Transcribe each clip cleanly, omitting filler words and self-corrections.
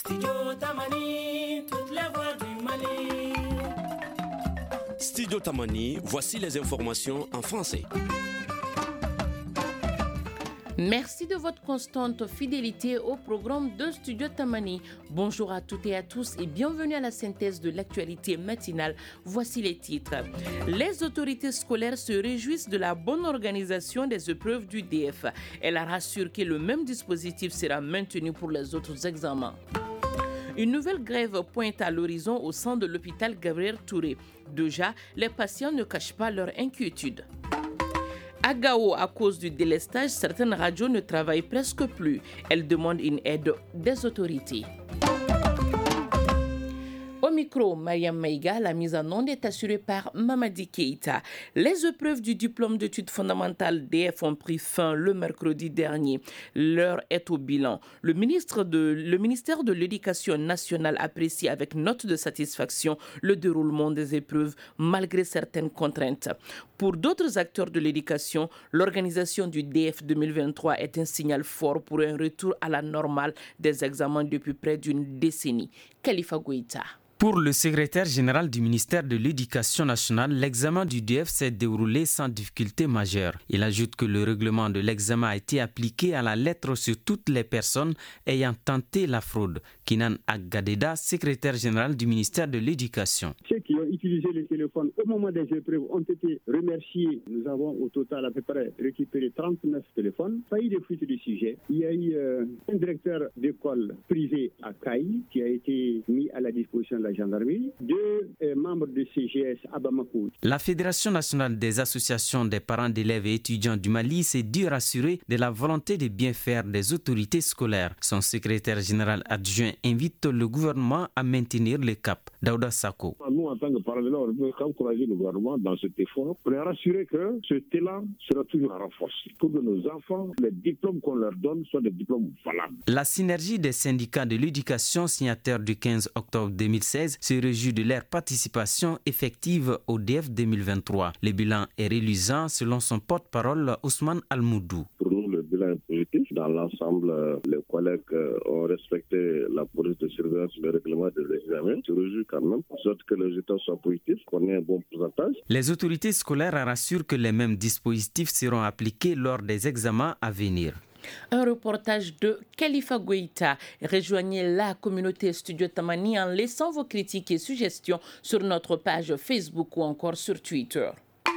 Studio Tamani, voici les informations en français. Merci de votre constante fidélité au programme de Studio Tamani. Bonjour à toutes et à tous et bienvenue à la synthèse de l'actualité matinale. Voici les titres. Les autorités scolaires se réjouissent de la bonne organisation des épreuves du DF. Elle rassure que le même dispositif sera maintenu pour les autres examens. Une nouvelle grève pointe à l'horizon au sein de l'hôpital Gabriel Touré. Déjà, les patients ne cachent pas leur inquiétude. À Gao, à cause du délestage, certaines radios ne travaillent presque plus. Elles demandent une aide des autorités. Au micro, Mariam Maïga, la mise en onde est assurée par Mamadi Keïta. Les épreuves du diplôme d'études fondamentales DF ont pris fin le mercredi dernier. L'heure est au bilan. Le ministère de l'Éducation nationale apprécie avec note de satisfaction le déroulement des épreuves malgré certaines contraintes. Pour d'autres acteurs de l'éducation, l'organisation du DF 2023 est un signal fort pour un retour à la normale des examens depuis près d'une décennie. Khalifa Goïta. Pour le secrétaire général du ministère de l'Éducation nationale, l'examen du DF s'est déroulé sans difficulté majeure. Il ajoute que le règlement de l'examen a été appliqué à la lettre sur toutes les personnes ayant tenté la fraude. Kinan Aggadeda, secrétaire général du ministère de l'Éducation. Ceux qui ont utilisé les téléphones au moment des épreuves ont été remerciés. Nous avons au total à peu près récupéré 39 téléphones. Pas eu de fuite du sujet. Il y a eu un directeur d'école privée à Caï qui a été mis à la disposition de la gendarmerie, deux membres de CGS à Bamako. La Fédération nationale des associations des parents d'élèves et étudiants du Mali s'est dit rassurée de la volonté de bien faire des autorités scolaires. Son secrétaire général adjoint invite le gouvernement à maintenir le cap. Daouda Sako. Nous, en tant que parents d'élèves, on peut encourager le gouvernement dans cet effort pour les rassurer que ce élan sera toujours renforcé pour que nos enfants, les diplômes qu'on leur donne soient des diplômes valables. La synergie des syndicats de l'éducation signataires du 15 octobre 2016 se réjouit de leur participation effective au DF 2023. Le bilan est reluisant selon son porte-parole Ousmane Almoudou. Pour nous, le bilan est positif. Dans l'ensemble, les collègues ont respecté la police de surveillance, le règlement de l'examen. Je réjouis quand même, sorte que les résultats soient positifs, qu'on ait un bon pourcentage. Les autorités scolaires rassurent que les mêmes dispositifs seront appliqués lors des examens à venir. Un reportage de Khalifa Goïta. Rejoignez la communauté Studio Tamani en laissant vos critiques et suggestions sur notre page Facebook ou encore sur Twitter.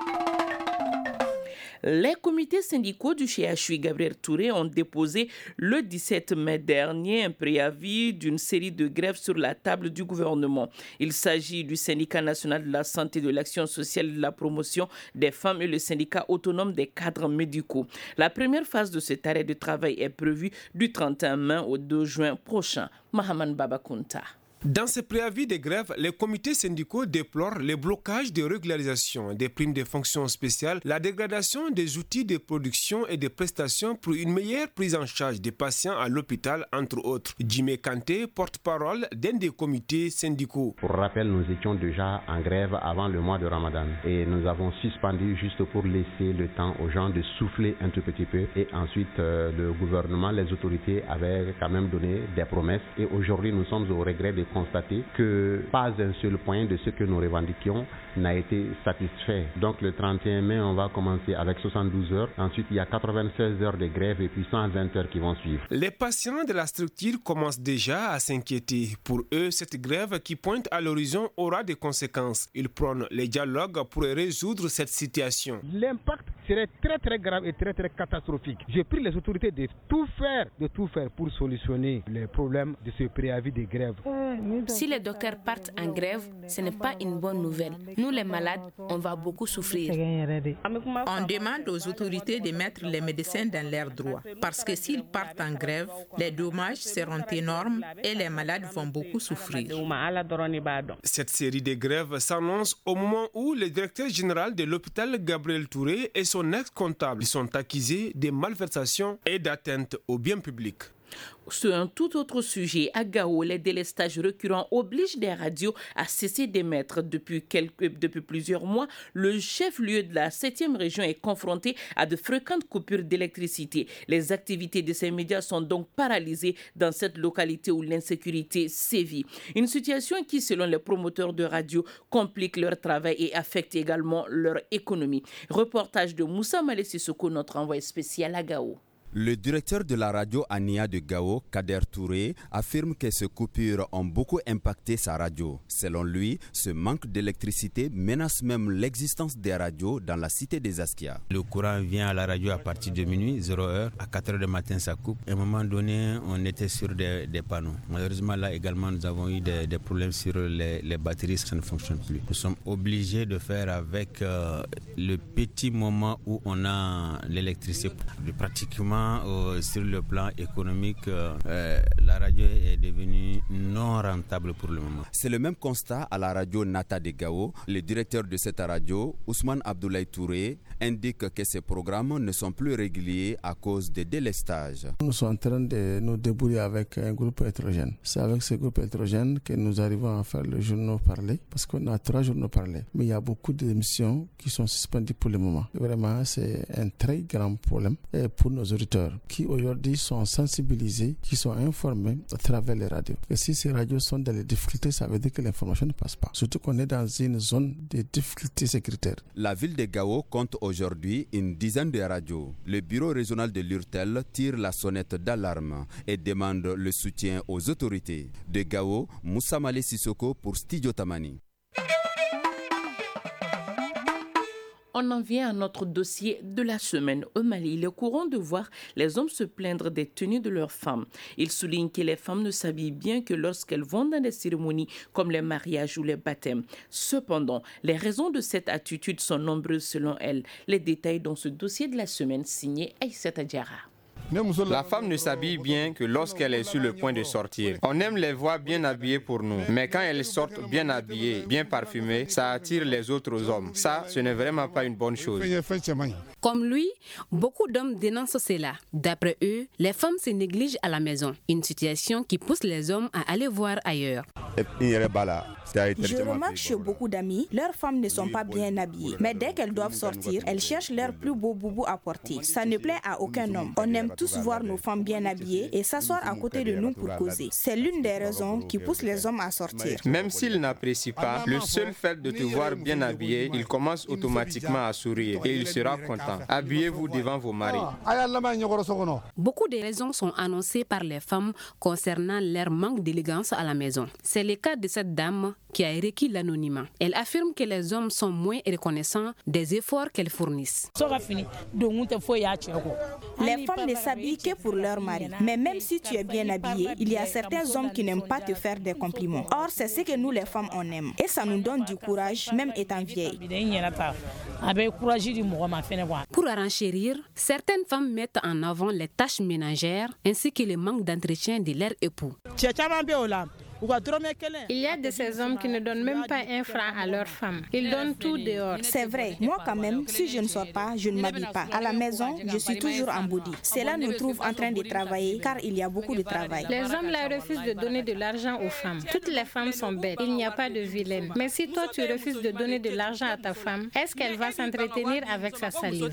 Les comités syndicaux du CHU Gabriel Touré ont déposé le 17 mai dernier un préavis d'une série de grèves sur la table du gouvernement. Il s'agit du syndicat national de la santé, de l'action sociale et de la promotion des femmes et le syndicat autonome des cadres médicaux. La première phase de cet arrêt de travail est prévue du 31 mai au 2 juin prochain. Mahaman Babakunta. Dans ce préavis de grève, les comités syndicaux déplorent les blocages de régularisation des primes de fonction spéciales, la dégradation des outils de production et de prestations pour une meilleure prise en charge des patients à l'hôpital, entre autres. Jimé Kanté, porte-parole d'un des comités syndicaux. Pour rappel, nous étions déjà en grève avant le mois de Ramadan et nous avons suspendu juste pour laisser le temps aux gens de souffler un tout petit peu et ensuite le gouvernement, les autorités avaient quand même donné des promesses et aujourd'hui nous sommes au regret de constater que pas un seul point de ce que nous revendiquions n'a été satisfait. Donc le 31 mai, on va commencer avec 72 heures. Ensuite, il y a 96 heures de grève et puis 120 heures qui vont suivre. Les patients de la structure commencent déjà à s'inquiéter. Pour eux, cette grève qui pointe à l'horizon aura des conséquences. Ils prônent les dialogues pour résoudre cette situation. L'impact serait très très grave et très très catastrophique. J'ai pris les autorités de tout faire pour solutionner les problèmes de ce préavis de grève. Si les docteurs partent en grève, ce n'est pas une bonne nouvelle. Nous, les malades, on va beaucoup souffrir. On demande aux autorités de mettre les médecins dans leurs droits. Parce que s'ils partent en grève, les dommages seront énormes et les malades vont beaucoup souffrir. Cette série de grèves s'annonce au moment où le directeur général de l'hôpital Gabriel Touré et son ex-comptable sont accusés de malversation et d'atteinte au bien public. Sur un tout autre sujet, à Gao, les délestages récurrents obligent des radios à cesser d'émettre. Depuis plusieurs mois, le chef-lieu de la 7e région est confronté à de fréquentes coupures d'électricité. Les activités de ces médias sont donc paralysées dans cette localité où l'insécurité sévit. Une situation qui, selon les promoteurs de radio, complique leur travail et affecte également leur économie. Reportage de Moussa Malé Sissoko, notre envoyé spécial à Gao. Le directeur de la radio Ania de Gao, Kader Touré, affirme que ces coupures ont beaucoup impacté sa radio. Selon lui, ce manque d'électricité menace même l'existence des radios dans la cité des Askia. Le courant vient à la radio à partir de minuit, 0h, à 4h du matin ça coupe. À un moment donné, on était sur des panneaux. Malheureusement, là également, nous avons eu des problèmes sur les batteries, ça ne fonctionne plus. Nous sommes obligés de faire avec le petit moment où on a l'électricité. Pratiquement, sur le plan économique, la radio est devenue non rentable pour le moment. C'est le même constat à la radio Nata de Gao. Le directeur de cette radio, Ousmane Abdoulaye Touré, indique que ces programmes ne sont plus réguliers à cause des délestages. Nous sommes en train de nous débrouiller avec un groupe hétérogène. C'est avec ce groupe hétérogène que nous arrivons à faire le journal parlé, parce qu'on a 3 journaux parlés. Mais il y a beaucoup d'émissions qui sont suspendues pour le moment. Vraiment, c'est un très grand problème pour nos auditeurs qui aujourd'hui sont sensibilisés, qui sont informés à travers les radios. Et si ces radios sont dans les difficultés, ça veut dire que l'information ne passe pas. Surtout qu'on est dans une zone de difficultés sécuritaires. La ville de Gao compte aujourd'hui une dizaine de radios. Le bureau régional de l'URTEL tire la sonnette d'alarme et demande le soutien aux autorités. De Gao, Moussa Malé Sissoko pour Studio Tamani. On en vient à notre dossier de la semaine. Au Mali, il est courant de voir les hommes se plaindre des tenues de leurs femmes. Ils soulignent que les femmes ne s'habillent bien que lorsqu'elles vont dans des cérémonies comme les mariages ou les baptêmes. Cependant, les raisons de cette attitude sont nombreuses selon elles. Les détails dans ce dossier de la semaine signé Aïssata Diarra. La femme ne s'habille bien que lorsqu'elle est sur le point de sortir. On aime les voir bien habillées pour nous, mais quand elles sortent bien habillées, bien parfumées, ça attire les autres hommes. Ça, ce n'est vraiment pas une bonne chose. Comme lui, beaucoup d'hommes dénoncent cela. D'après eux, les femmes se négligent à la maison. Une situation qui pousse les hommes à aller voir ailleurs. Je remarque chez beaucoup d'amis, leurs femmes ne sont pas bien habillées. Mais dès qu'elles doivent sortir, elles cherchent leur plus beau boubou à porter. Ça ne plaît à aucun homme. On aime tous voir nos femmes bien habillées et s'asseoir à côté de nous pour causer. C'est l'une des raisons qui pousse les hommes à sortir. Même s'ils n'apprécient pas, le seul fait de te voir bien habillé, il commence automatiquement à sourire et il sera content. Habillez-vous devant vos maris. Beaucoup de raisons sont annoncées par les femmes concernant leur manque d'élégance à la maison. C'est le cas de cette dame qui a requis l'anonymat. Elle affirme que les hommes sont moins reconnaissants des efforts qu'elles fournissent. Les femmes ne s'habillent que pour leur mari. Mais même si tu es bien habillé, il y a certains hommes qui n'aiment pas te faire des compliments. Or, c'est ce que nous les femmes on aime. Et ça nous donne du courage, même étant vieilles. Pour renchérir, certaines femmes mettent en avant les tâches ménagères ainsi que le manque d'entretien de leur époux. Il y a de ces hommes qui ne donnent même pas un franc à leurs femmes. Ils donnent tout dehors. C'est vrai. Moi quand même, si je ne sors pas, je ne m'habille pas. À la maison, je suis toujours en body. Cela nous trouve en train de travailler car il y a beaucoup de travail. Les hommes là refusent de donner de l'argent aux femmes. Toutes les femmes sont belles. Il n'y a pas de vilaine. Mais si toi tu refuses de donner de l'argent à ta femme, est-ce qu'elle va s'entretenir avec sa salive?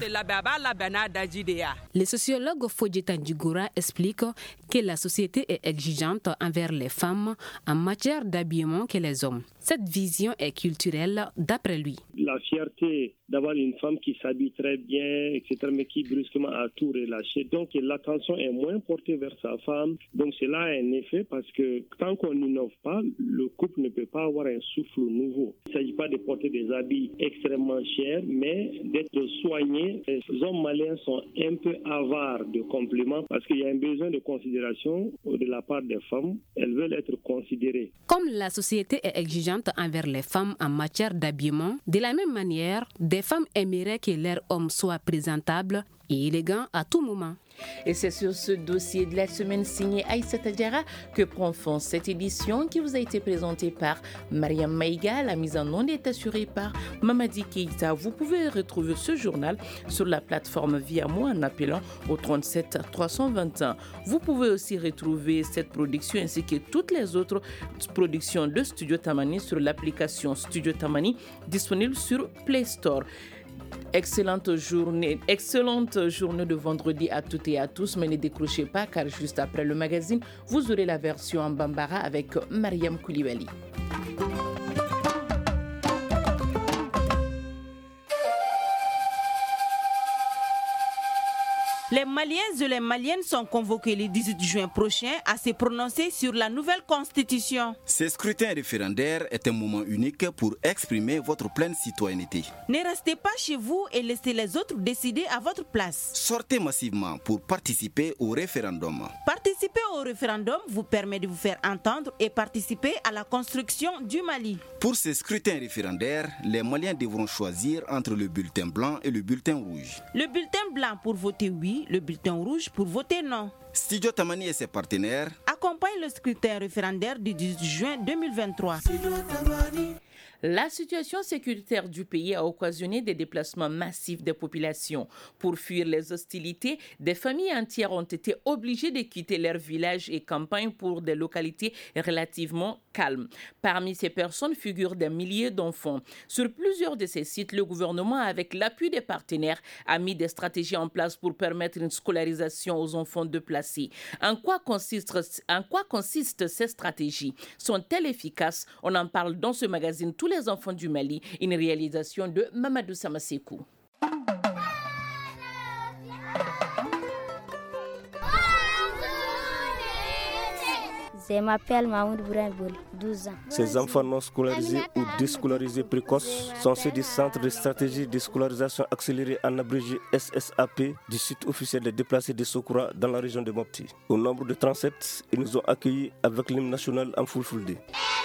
Le sociologue Fodjeta Djigora explique que la société est exigeante envers les femmes en matière d'habillement que les hommes. Cette vision est culturelle d'après lui. La fierté d'avoir une femme qui s'habille très bien, etc., mais qui brusquement a tout relâché. Donc l'attention est moins portée vers sa femme. Donc cela a un effet parce que tant qu'on n'innove pas, le couple ne peut pas avoir un souffle nouveau. Il ne s'agit pas de porter des habits extrêmement chers, mais d'être soigné. Les hommes maliens sont un peu avares de compliments parce qu'il y a un besoin de considération de la part des femmes. Elles veulent être considérées. Comme la société est exigeante envers les femmes en matière d'habillement, de la même manière, des femmes aimeraient que leur homme soit présentable et élégant à tout moment. Et c'est sur ce dossier de la semaine signé Aïssata Diarra que prend fin cette édition qui vous a été présentée par Mariam Maïga. La mise en onde est assurée par Mamadi Keïta. Vous pouvez retrouver ce journal sur la plateforme Via Moi en appelant au 37 321. Vous pouvez aussi retrouver cette production ainsi que toutes les autres productions de Studio Tamani sur l'application Studio Tamani disponible sur Play Store. Excellente journée de vendredi à toutes et à tous, mais ne décrochez pas car juste après le magazine, vous aurez la version en Bambara avec Mariam Koulibaly. Les Maliens et les Maliennes sont convoqués le 18 juin prochain à se prononcer sur la nouvelle constitution. Ce scrutin référendaire est un moment unique pour exprimer votre pleine citoyenneté. Ne restez pas chez vous et laissez les autres décider à votre place. Sortez massivement pour participer au référendum. Participer au référendum vous permet de vous faire entendre et participer à la construction du Mali. Pour ce scrutin référendaire, les Maliens devront choisir entre le bulletin blanc et le bulletin rouge. Le bulletin blanc pour voter oui, le bulletin rouge pour voter non. Studio Tamani et ses partenaires accompagnent le scrutin référendaire du 18 juin 2023. La situation sécuritaire du pays a occasionné des déplacements massifs des populations. Pour fuir les hostilités, des familles entières ont été obligées de quitter leurs villages et campagnes pour des localités relativement calmes. Parmi ces personnes figurent des milliers d'enfants. Sur plusieurs de ces sites, le gouvernement, avec l'appui des partenaires, a mis des stratégies en place pour permettre une scolarisation aux enfants déplacés. En quoi consistent ces stratégies? Sont-elles efficaces? On en parle dans ce magazine Tous les enfants du Mali, une réalisation de Mamadou Samasekou. Je m'appelle Mahmoud Bourainboul, 12 ans. Ces enfants non scolarisés ou déscolarisés précoces sont ceux du Centre de stratégie de scolarisation accélérée en abrégé SSAP du site officiel des déplacés de Sokoura dans la région de Mopti. Au nombre de 37, ils nous ont accueillis avec l'hymne national en Fulfulde.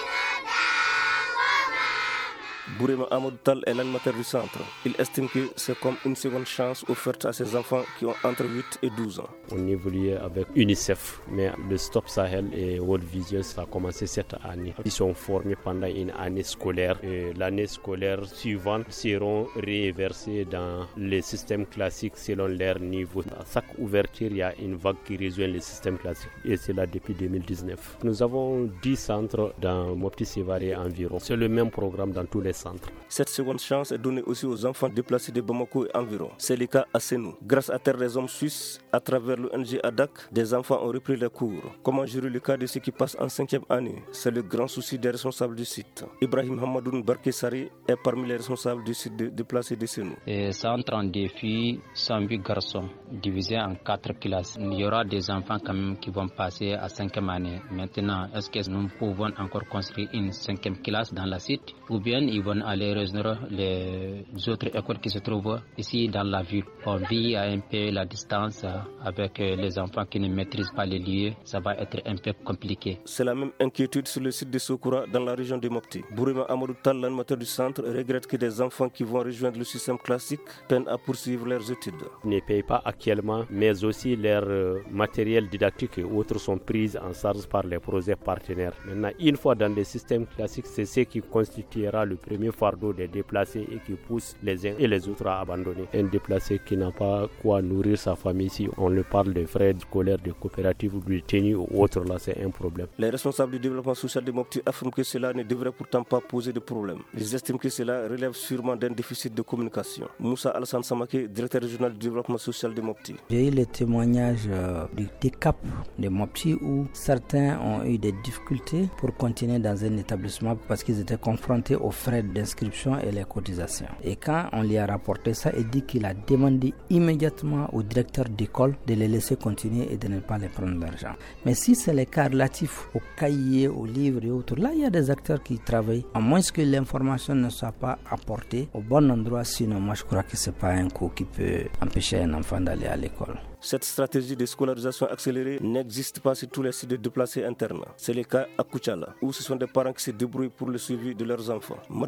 Bourema Amadou Tal est l'animateur du centre. Il estime que c'est comme une seconde chance offerte à ces enfants qui ont entre 8 et 12 ans. On évoluait avec UNICEF, mais le Stop Sahel et World Vision, ça a commencé cette année. Ils sont formés pendant une année scolaire. Et l'année scolaire suivante seront réversés dans les systèmes classiques selon leur niveau. À chaque ouverture, il y a une vague qui rejoint les systèmes classiques. Et c'est là depuis 2019. Nous avons 10 centres dans Mopti Sévaré environ. C'est le même programme dans tous les centres. Cette seconde chance est donnée aussi aux enfants déplacés de Bamako et environ. C'est le cas à Senou. Grâce à Terre des Hommes Suisses, à travers l'ONG ADAC, des enfants ont repris les cours. Comment gérer le cas de ceux qui passent en 5e année? C'est le grand souci des responsables du site. Ibrahim Hamadoun Barkessari est parmi les responsables du site déplacé de Senou. Centre en défi 108 garçons divisés en 4 classes. Il y aura des enfants quand même qui vont passer à 5e année. Maintenant, est-ce que nous pouvons encore construire une 5e classe dans la site ou bien ils vont aller rejoindre les autres écoles qui se trouvent ici dans la ville. On vit à un peu la distance avec les enfants qui ne maîtrisent pas les lieux. Ça va être un peu compliqué. C'est la même inquiétude sur le site de Sokoura dans la région de Mopti. Bourema Amadou Tal, l'animateur du centre, regrette que des enfants qui vont rejoindre le système classique peinent à poursuivre leurs études. Ils ne payent pas actuellement, mais aussi leur matériel didactique et autres sont pris en charge par les projets partenaires. Maintenant, une fois dans le système classique, c'est ce qui constituera le premier fardeau des déplacés et qui pousse les uns et les autres à abandonner. Un déplacé qui n'a pas quoi nourrir sa famille, si on le parle de frais scolaires, de coopératives ou de tenue ou autre, là c'est un problème. Les responsables du développement social de Mopti affirment que cela ne devrait pourtant pas poser de problème. Ils estiment que cela relève sûrement d'un déficit de communication. Moussa Alassane Samake, directeur régional du développement social de Mopti. J'ai eu le témoignage du DECAP de Mopti où certains ont eu des difficultés pour continuer dans un établissement parce qu'ils étaient confrontés aux frais d'inscription et les cotisations. Et quand on lui a rapporté ça, il dit qu'il a demandé immédiatement au directeur d'école de les laisser continuer et de ne pas les prendre l'argent. Mais si c'est les cas relatifs aux cahiers, aux livres et autres, là il y a des acteurs qui travaillent, à moins que l'information ne soit pas apportée au bon endroit, sinon moi je crois que c'est pas un coup qui peut empêcher un enfant d'aller à l'école. Cette stratégie de scolarisation accélérée n'existe pas sur tous les sites de déplacés internes. C'est le cas à Kouchala, où ce sont des parents qui se débrouillent pour le suivi de leurs enfants.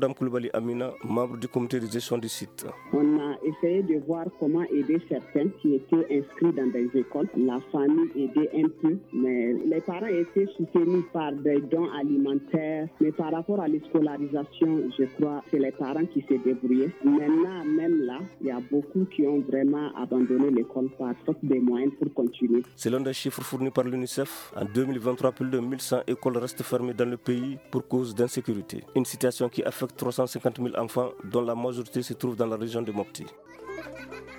Madame Koulibaly Amina, membre du comité de gestion du site. On a essayé de voir comment aider certains qui étaient inscrits dans des écoles. La famille aidait un peu, mais les parents étaient soutenus par des dons alimentaires. Mais par rapport à l'escolarisation, je crois que c'est les parents qui se débrouillaient. Maintenant, même là, il y a beaucoup qui ont vraiment abandonné l'école par faute des moyens pour continuer. Selon des chiffres fournis par l'UNICEF, en 2023, plus de 1100 écoles restent fermées dans le pays pour cause d'insécurité. Une situation qui affecte 350 000 enfants, dont la majorité se trouve dans la région de Mopti.